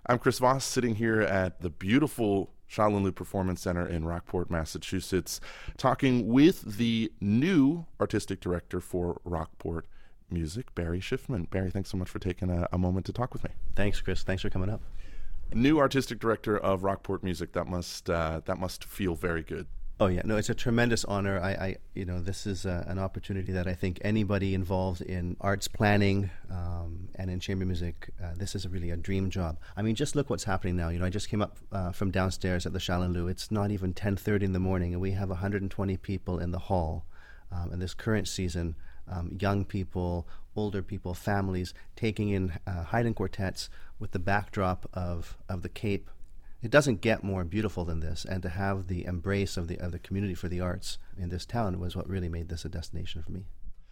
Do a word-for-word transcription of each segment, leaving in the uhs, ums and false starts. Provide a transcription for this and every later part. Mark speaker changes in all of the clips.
Speaker 1: I'm Chris Voss, sitting here at the beautiful Shaolin Lu Performance Center in Rockport, Massachusetts, talking with the new artistic director for Rockport Music, Barry Schiffman. Barry, thanks so much for taking a, a moment to talk with me.
Speaker 2: Thanks, Chris. Thanks for coming up.
Speaker 1: New artistic director of Rockport Music. That must uh, that must feel very good.
Speaker 2: Oh yeah, no, it's a tremendous honor. I, I you know, this is uh, an opportunity that I think anybody involved in arts planning um, and in chamber music, uh, this is a really a dream job. I mean, just look what's happening now. You know, I just came up uh, from downstairs at the Shaolin Lu. It's not even ten thirty in the morning, and we have one hundred twenty people in the hall. Um, and this current season, um, young people, older people, families taking in uh, Haydn quartets with the backdrop of of the Cape. It doesn't get more beautiful than this, and to have the embrace of the of the community for the arts in this town was what really made this a destination for me.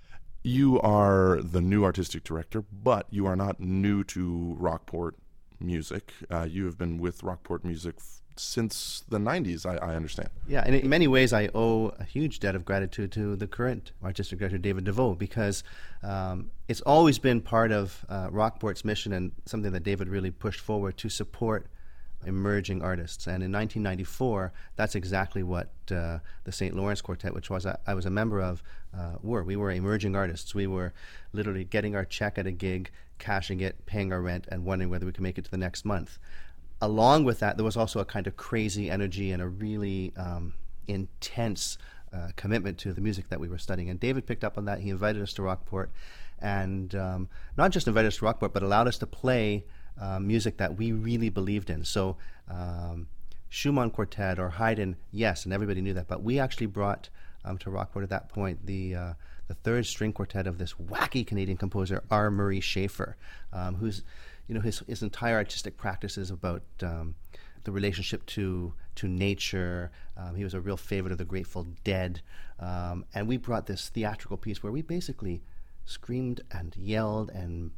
Speaker 1: You are the new artistic director, but you are not new to Rockport Music. Uh, you have been with Rockport Music f- since the nineties, I, I understand.
Speaker 2: Yeah, and in many ways I owe a huge debt of gratitude to the current artistic director, David DeVoe, because um, it's always been part of uh, Rockport's mission and something that David really pushed forward to support emerging artists. And in nineteen ninety-four, that's exactly what uh, the Saint Lawrence Quartet, which was I, I was a member of, uh, were. We were emerging artists. We were literally getting our check at a gig, cashing it, paying our rent, and wondering whether we could make it to the next month. Along with that, there was also a kind of crazy energy and a really um, intense uh, commitment to the music that we were studying. And David picked up on that. He invited us to Rockport, and um, not just invited us to Rockport, but allowed us to play Uh, music that we really believed in. So um, Schumann Quartet or Haydn, yes, and everybody knew that. But we actually brought um, to Rockport at that point the uh, the third string quartet of this wacky Canadian composer, R. Murray Schafer, um, who's, you know, his his entire artistic practice is about um, the relationship to to nature. Um, he was a real favorite of the Grateful Dead, um, and we brought this theatrical piece where we basically screamed and yelled and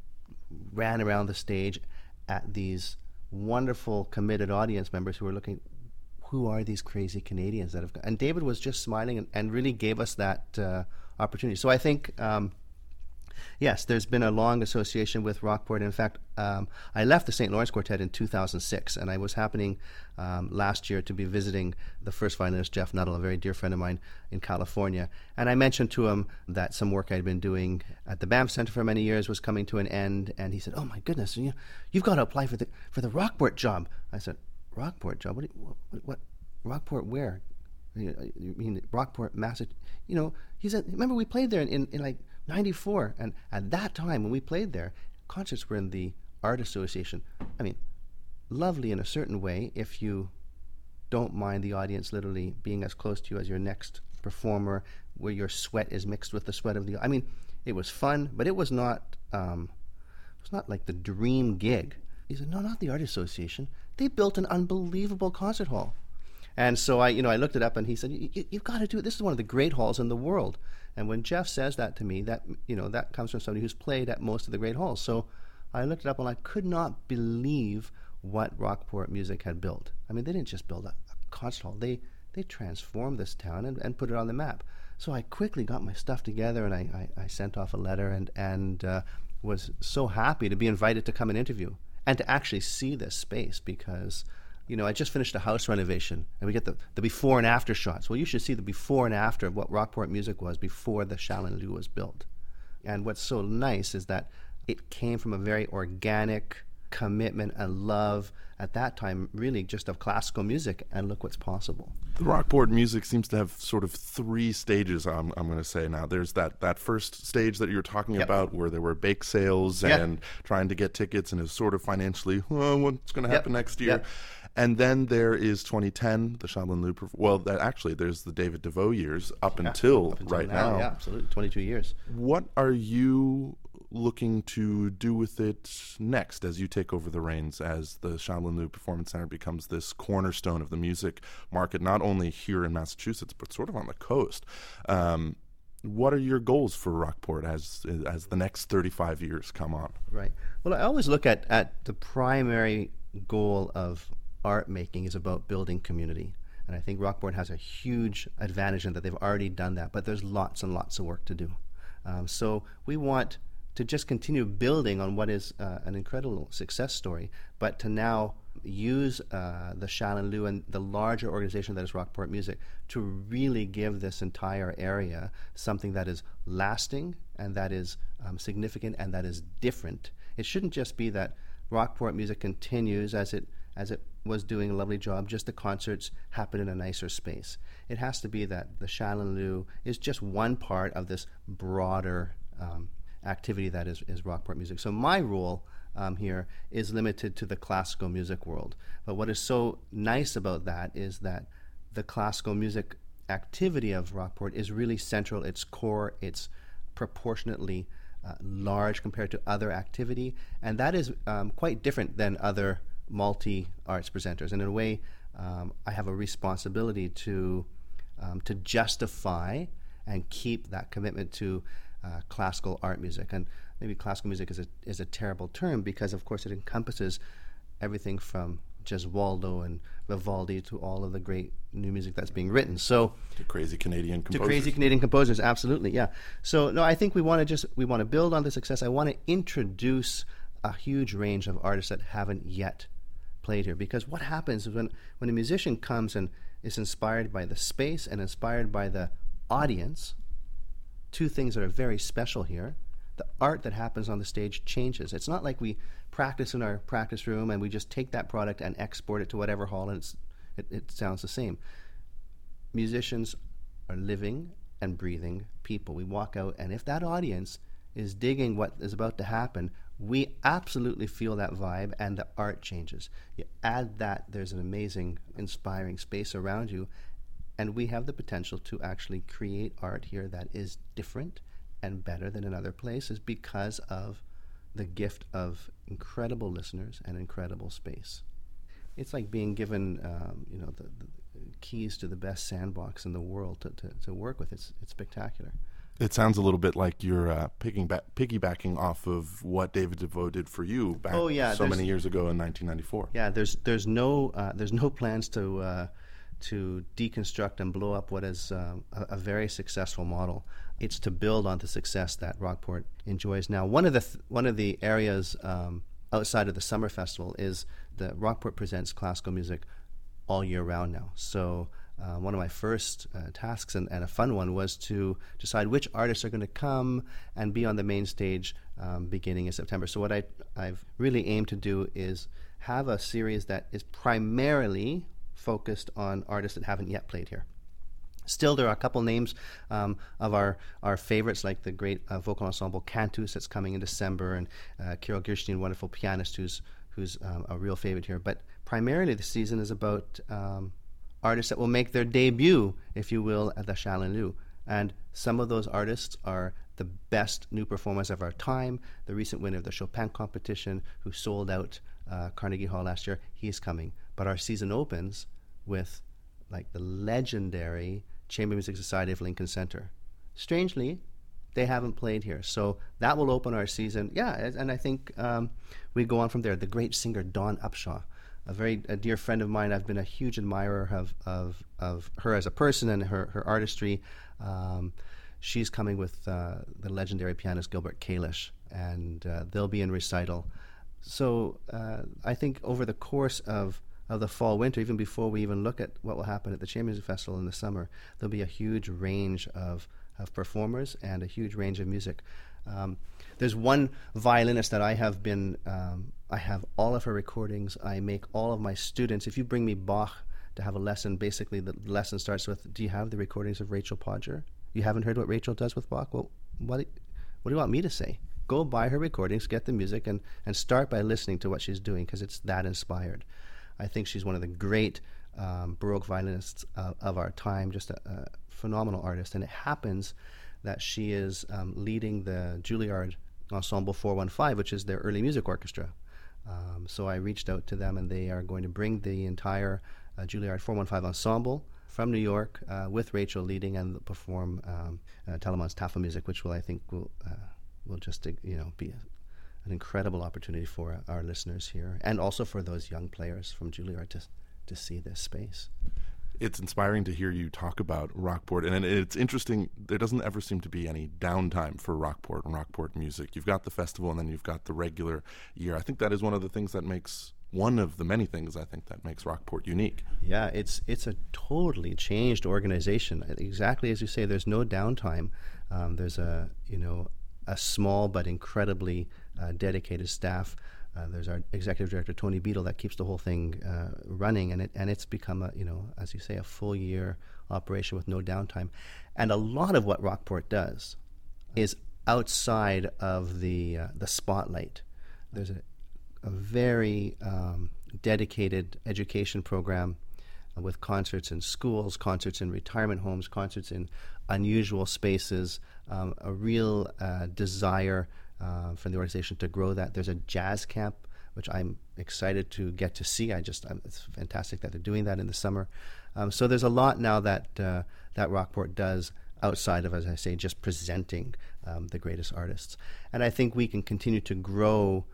Speaker 2: ran around the stage at these wonderful committed audience members who were looking, who are these crazy Canadians that have got, and David was just smiling and, and really gave us that uh, opportunity. So I think um, yes, there's been a long association with Rockport. In fact, um, I left the Saint Lawrence Quartet in two thousand six, and I was happening um, last year to be visiting the first violinist, Jeff Nuttall, a very dear friend of mine in California. And I mentioned to him that some work I'd been doing at the Banff Center for many years was coming to an end, and he said, "Oh my goodness, you, you've got to apply for the for the Rockport job." I said, "Rockport job? What? Do you, what, what? Rockport where? You mean Rockport, Massachusetts? You know?" He said, "Remember we played there in, in, in like ninety-four, and at that time when we played there, concerts were in the Art Association. I mean, lovely in a certain way if you don't mind the audience literally being as close to you as your next performer, where your sweat is mixed with the sweat of the. I mean, it was fun, but it was not. Um, it was not like the dream gig." He said, "No, not the Art Association. They built an unbelievable concert hall." And so I, you know, I looked it up, and he said, you, "You've got to do it. This is one of the great halls in the world." And when Jeff says that to me, that, you know, that comes from somebody who's played at most of the great halls. So I looked it up, and I could not believe what Rockport Music had built. I mean, they didn't just build a, a concert hall. They they transformed this town and, and put it on the map. So I quickly got my stuff together, and I, I, I sent off a letter and, and uh, was so happy to be invited to come and interview and to actually see this space because, you know, I just finished a house renovation, and we get the, the before and after shots. Well, you should see the before and after of what Rockport Music was before the Shaolin Lu was built. And what's so nice is that it came from a very organic commitment and love at that time, really just of classical music, and look what's possible.
Speaker 1: The Rockport Music seems to have sort of three stages, I'm, I'm going to say now. There's that, that first stage that you were talking
Speaker 2: Yep.
Speaker 1: about where there were bake sales
Speaker 2: Yep.
Speaker 1: and trying to get tickets, and it was sort of financially, oh, what's going to happen
Speaker 2: Yep.
Speaker 1: next year?
Speaker 2: Yep.
Speaker 1: And then there is twenty ten, the Shaolin Lu. Perf- well, that actually, there's the David DeVoe years up,
Speaker 2: Yeah,
Speaker 1: until,
Speaker 2: up until
Speaker 1: right
Speaker 2: now.
Speaker 1: now.
Speaker 2: Yeah, absolutely, twenty-two years.
Speaker 1: What are you looking to do with it next as you take over the reins, as the Shaolin Lu Performance Center becomes this cornerstone of the music market, not only here in Massachusetts, but sort of on the coast? Um, what are your goals for Rockport as as the next thirty-five years come on?
Speaker 2: Right. Well, I always look at, at the primary goal of art making is about building community. And I think Rockport has a huge advantage in that they've already done that, but there's lots and lots of work to do. Um, so we want to just continue building on what is uh, an incredible success story, but to now use uh, the Shaolin Lu and the larger organization that is Rockport Music to really give this entire area something that is lasting and that is um, significant and that is different. It shouldn't just be that Rockport Music continues as it as it was doing a lovely job, just the concerts happen in a nicer space. It has to be that the Shaolin Lu is just one part of this broader um, activity that is, is Rockport Music. So my role um, here is limited to the classical music world. But what is so nice about that is that the classical music activity of Rockport is really central. It's core. It's proportionately uh, large compared to other activity. And that is um, quite different than other multi-arts presenters. And in a way, um, I have a responsibility to um, to justify and keep that commitment to uh, classical art music. And maybe classical music is a is a terrible term because, of course, it encompasses everything from Gesualdo and Vivaldi to all of the great new music that's being written. So
Speaker 1: to crazy Canadian composers.
Speaker 2: To crazy Canadian composers, absolutely, yeah. So no, I think we want to just we want to build on the success. I want to introduce a huge range of artists that haven't yet played here, because what happens is when when a musician comes and is inspired by the space and inspired by the audience, two things that are very special here. The art that happens on the stage changes. It's not like we practice in our practice room and we just take that product and export it to whatever hall and it's, it, it sounds the same. Musicians are living and breathing people. We walk out, and if that audience is digging what is about to happen, we absolutely feel that vibe, and the art changes. You add that, there's an amazing, inspiring space around you, and we have the potential to actually create art here that is different and better than in other places because of the gift of incredible listeners and incredible space. It's like being given, um, you know, the, the keys to the best sandbox in the world to, to, to work with. It's it's spectacular.
Speaker 1: It sounds a little bit like you're uh, piggyback, piggybacking off of what David DeVoe did for you back
Speaker 2: oh, yeah,
Speaker 1: so many years ago in nineteen ninety-four.
Speaker 2: Yeah, there's there's no uh, there's no plans to uh, to deconstruct and blow up what is uh, a, a very successful model. It's to build on the success that Rockport enjoys now. One of the th- one of the areas um, outside of the summer festival is that Rockport presents classical music all year round now. So uh, one of my first uh, tasks, and, and a fun one, was to decide which artists are going to come and be on the main stage um, beginning in September. So what I, I've really aimed to do is have a series that is primarily focused on artists that haven't yet played here. Still, there are a couple names um, of our, our favorites, like the great uh, vocal ensemble Cantus that's coming in December, and uh, Kirill Gershtin, wonderful pianist who's who's um, a real favorite here. But primarily the season is about um, artists that will make their debut, if you will, at the Shaolin Lu. And some of those artists are the best new performers of our time. The recent winner of the Chopin competition, who sold out uh, Carnegie Hall last year, he's coming. But our season opens with like the legendary Chamber Music Society of Lincoln Center. Strangely, they haven't played here. So that will open our season. Yeah, and I think um, we go on from there. The great singer Dawn Upshaw, a very a dear friend of mine. I've been a huge admirer of of, of her as a person and her, her artistry. Um, she's coming with uh, the legendary pianist Gilbert Kalish, and uh, they'll be in recital. So uh, I think over the course of of the fall, winter, even before we even look at what will happen at the Chamber Music Festival in the summer, there'll be a huge range of, of performers and a huge range of music. Um, there's one violinist that I have been, um, I have all of her recordings. I make all of my students, if you bring me Bach to have a lesson, basically the lesson starts with, do you have the recordings of Rachel Podger? You haven't heard what Rachel does with Bach? Well, what, what do you want me to say? Go buy her recordings, get the music, and, and start by listening to what she's doing, because it's that inspired. I think she's one of the great um, Baroque violinists uh, of our time, just a, a phenomenal artist. And it happens that she is um, leading the Juilliard Ensemble four one five, which is their early music orchestra. Um, so I reached out to them, and they are going to bring the entire uh, Juilliard four one five ensemble from New York uh, with Rachel leading, and perform um, uh, Telemann's Tafelmusik, which will, I think, will uh, will just uh, you know be a, an incredible opportunity for our listeners here, and also for those young players from Juilliard to to see this space.
Speaker 1: It's inspiring to hear you talk about Rockport, and it's interesting. There doesn't ever seem to be any downtime for Rockport and Rockport music. You've got the festival, and then you've got the regular year. I think that is one of the things that makes one of the many things I think that makes Rockport unique.
Speaker 2: Yeah, it's it's a totally changed organization. Exactly as you say, there's no downtime. Um, there's a you know a small but incredibly uh, dedicated staff. Uh, there's our executive director Tony Beadle that keeps the whole thing uh, running, and it and it's become a you know as you say a full year operation with no downtime. And a lot of what Rockport does is outside of the uh, the spotlight. There's a a very um, dedicated education program uh, with concerts in schools, concerts in retirement homes, concerts in unusual spaces, um, a real uh, desire uh, from the organization to grow that. There's a jazz camp, which I'm excited to get to see. I just, um, it's fantastic that they're doing that in the summer. Um, so there's a lot now that uh, that Rockport does outside of, as I say, just presenting um, the greatest artists. And I think we can continue to grow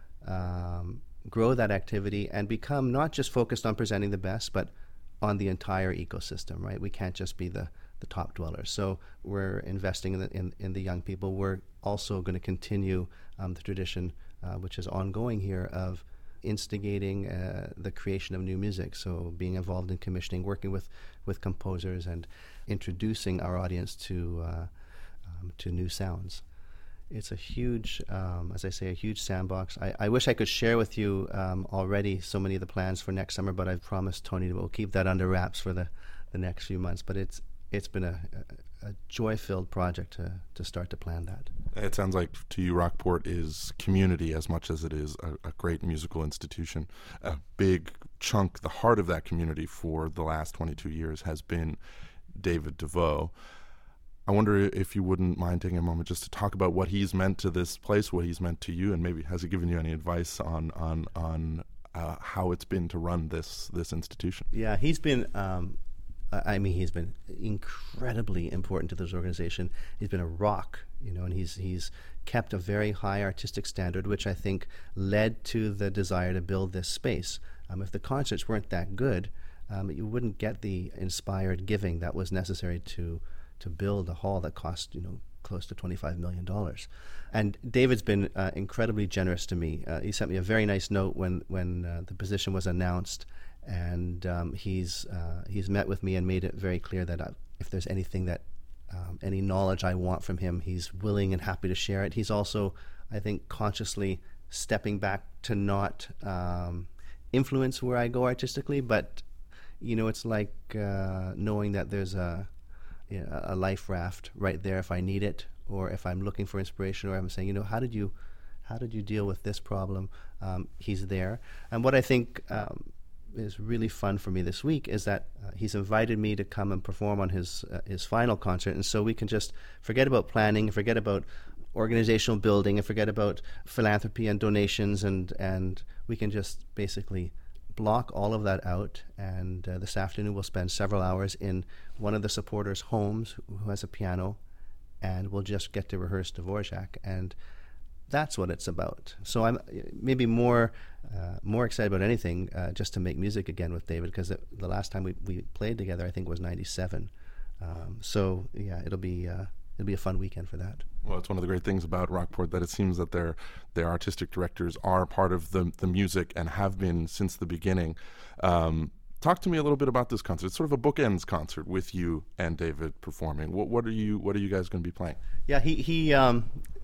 Speaker 2: Um, grow that activity and become not just focused on presenting the best, but on the entire ecosystem, right? We can't just be the, the top dwellers. So we're investing in the, in, in the young people. We're also going to continue um, the tradition, uh, which is ongoing here, of instigating uh, the creation of new music. So being involved in commissioning, working with, with composers, and introducing our audience to uh, um, to new sounds. It's a huge, um, as I say, a huge sandbox. I, I wish I could share with you um, already so many of the plans for next summer, but I've promised Tony that we'll keep that under wraps for the, the next few months. But it's it's been a, a, a joy-filled project to, to start to plan that.
Speaker 1: It sounds like to you Rockport is community as much as it is a, a great musical institution. A big chunk, the heart of that community for the last twenty-two years has been David DeVoe. I wonder if you wouldn't mind taking a moment just to talk about what he's meant to this place, what he's meant to you, and maybe has he given you any advice on on on uh, how it's been to run this this institution?
Speaker 2: Yeah, he's been. Um, I mean, he's been incredibly important to this organization. He's been a rock, you know, and he's he's kept a very high artistic standard, which I think led to the desire to build this space. Um, if the concerts weren't that good, um, you wouldn't get the inspired giving that was necessary to. to build a hall that cost, you know, close to twenty-five million dollars. And David's been uh, incredibly generous to me. Uh, he sent me a very nice note when, when uh, the position was announced, and um, he's uh, he's met with me and made it very clear that I, if there's anything that, um, any knowledge I want from him, he's willing and happy to share it. He's also, I think, consciously stepping back to not um, influence where I go artistically, but, you know, it's like uh, knowing that there's a a life raft right there if I need it, or if I'm looking for inspiration, or I'm saying, you know, how did you, how did you deal with this problem? Um, he's there. And what I think um, is really fun for me this week is that uh, he's invited me to come and perform on his uh, his final concert, and so we can just forget about planning, forget about organizational building, and forget about philanthropy and donations, and and we can just basically block all of that out. And uh, this afternoon we'll spend several hours in one of the supporters' homes who has a piano, and we'll just get to rehearse Dvorak, and that's what it's about. So I'm maybe more uh, more excited about anything uh, just to make music again with David, because the, the last time we, we played together I think was ninety-seven. Um, so yeah, it'll be uh, it'll be a fun weekend for that.
Speaker 1: Well, it's one of the great things about Rockport that it seems that their their artistic directors are part of the the music and have been since the beginning. Um, talk to me a little bit about this concert. It's sort of a bookends concert with you and David performing. What what are you what are you guys going to be playing?
Speaker 2: Yeah, he he um,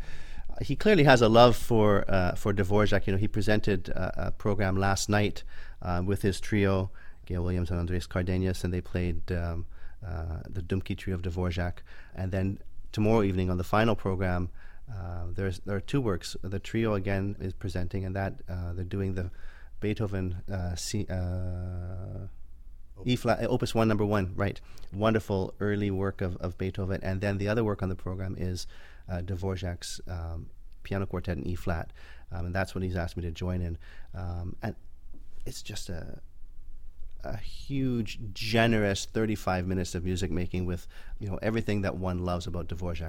Speaker 2: he clearly has a love for uh, for Dvorak. You know, he presented a, a program last night uh, with his trio, Gail Williams and Andres Cardenas, and they played um, uh, the Dumke trio of Dvorak. And then tomorrow evening on the final program, uh, there's there are two works. The trio again is presenting, and that uh, they're doing the Beethoven uh, C, uh, E flat, Opus One, Number One, right? Wonderful early work of, of Beethoven, and then the other work on the program is uh, Dvorak's um, piano quartet in E flat, um, and that's what he's asked me to join in. Um, and it's just a a huge, generous thirty-five minutes of music making with, you know, everything that one loves about Dvorak.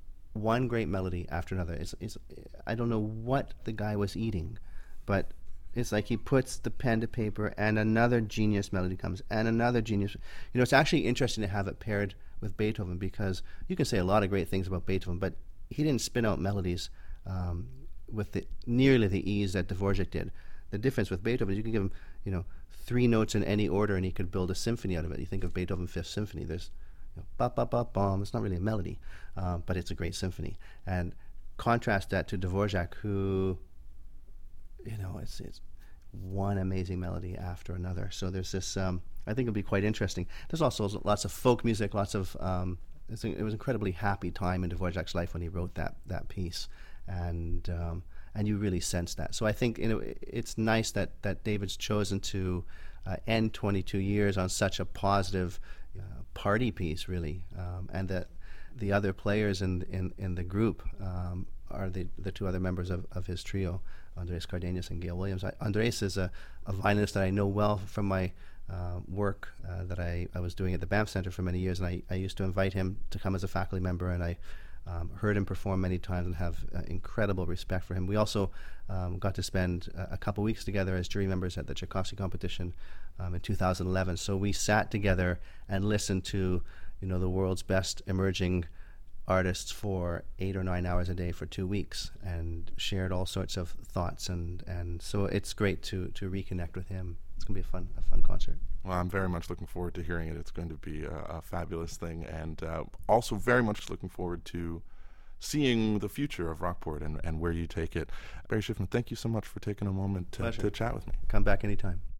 Speaker 2: One great melody after another. It's, it's I don't know what the guy was eating, but It's like he puts the pen to paper, and another genius melody comes, and another genius. You know, it's actually interesting to have it paired with Beethoven, because you can say a lot of great things about Beethoven, but he didn't spin out melodies um, with the, nearly the ease that Dvorak did. The difference with Beethoven is you can give him, you know, three notes in any order, and he could build a symphony out of it. You think of Beethoven Fifth Symphony. There's, you know, ba ba ba bum. It's not really a melody, uh, but it's a great symphony. And contrast that to Dvorak, who, you know, it's it's one amazing melody after another. So there's this. Um, I think it'll be quite interesting. There's also lots of folk music, lots of. Um, it's a, it was an incredibly happy time in Dvorak's life when he wrote that that piece, and um, and you really sense that. So I think, you know, it's nice that that David's chosen to uh, end twenty-two years on such a positive uh, party piece, really, um, and that the other players in in, in the group um, are the the two other members of, of his trio, Andreas Cardenas and Gail Williams. I, Andreas is a, a violinist that I know well from my uh, work uh, that I, I was doing at the Banff Center for many years, and I, I used to invite him to come as a faculty member, and I um, heard him perform many times and have uh, incredible respect for him. We also um, got to spend a, a couple weeks together as jury members at the Tchaikovsky competition um, in two thousand eleven. So we sat together and listened to, you know, the world's best emerging artists for eight or nine hours a day for two weeks and shared all sorts of thoughts, and, and so it's great to, to reconnect with him. It's going to be a fun a fun concert.
Speaker 1: Well, I'm very much looking forward to hearing it. It's going to be a, a fabulous thing, and uh, also very much looking forward to seeing the future of Rockport and, and where you take it. Barry Schiffman, thank you so much for taking a moment to, to chat with me.
Speaker 2: Come back anytime.